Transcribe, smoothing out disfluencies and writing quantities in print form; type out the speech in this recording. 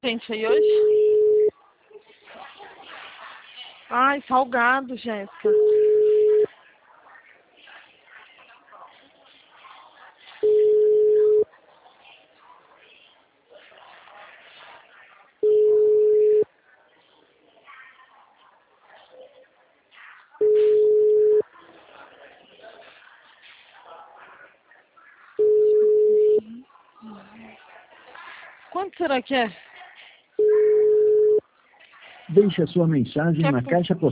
Gente, aí hoje? Ai, salgado, Jéssica. Quanto será que é? Deixe a sua mensagem na caixa postal.